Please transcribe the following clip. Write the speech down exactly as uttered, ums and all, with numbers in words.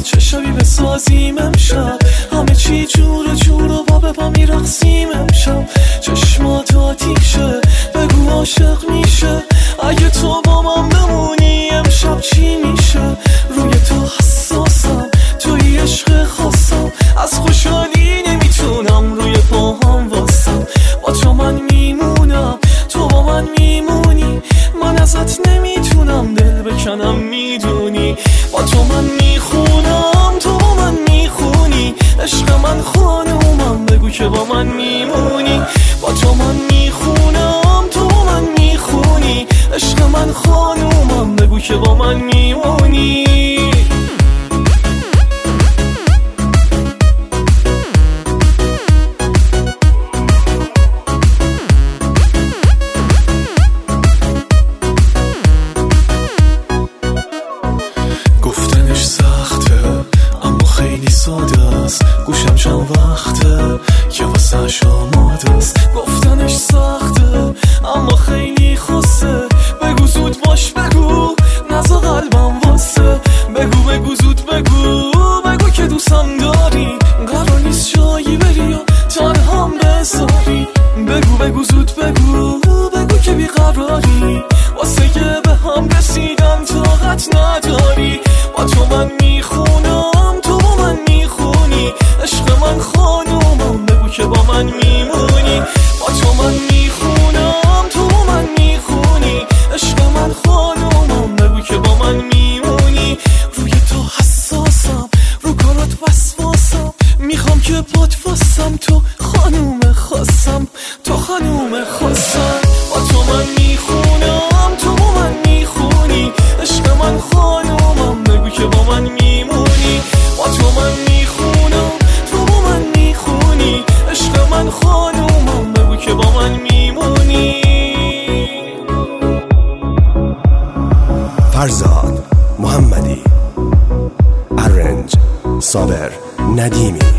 چه شبی بسازیم امشب، همه چی جور جور و با به پا میرقصیم امشب. چشمات آتیشه بگو عاشق میشه، اگه تو با من بمونی امشب چی میشه؟ روی تو حساسم، توی عشق خاصم، از خوشحالی نمیتونم روی پاهم واسم. با تو من میمونم، تو با من میمونی، من ازت نمیتونم دل بکنم میدونی. با تو من میخونم، تو با من میخونی، عشق من خانومم بگو که با من میمونی. با تو من میخونم، تو با من میخونی، عشق من خانومم بگو که با من میمونی. گفتنش سخته اما خیلی ساده است، گوشم چند وقته که واسش آماده است. گفتنش سخته اما خیلی خوسته، بگو زود باش بگو نزا قلبم واسه. بگو بگو زود بگو بگو که دوستم داری، قرار نیست جایی بری و تنهام بذاری. بگو بگو زود بگو بگو که بیقراری، واسه که به هم رسیدن طاقت نداری. با تو من میخونم، تو با من میخونی، عشق من خانومم بگو که با من میمونی. با تو من میخونم، تو با من میخونی، عشق من خانومم بگو که با من میمونی. روی تو حساسم، رو کارات وسواسم، میخوام که پات واسم، تو خانوم خاصم، تو خانوم خاصم. با تو من میخونم، تو با من میخونی، عشق من خانومم بگو که با من میمونی. با تو من میخونم، تو با من میخونی، عشق من خانومم بگو که با من میمونی. فرزاد محمدی، ارنج صابر ندیمی.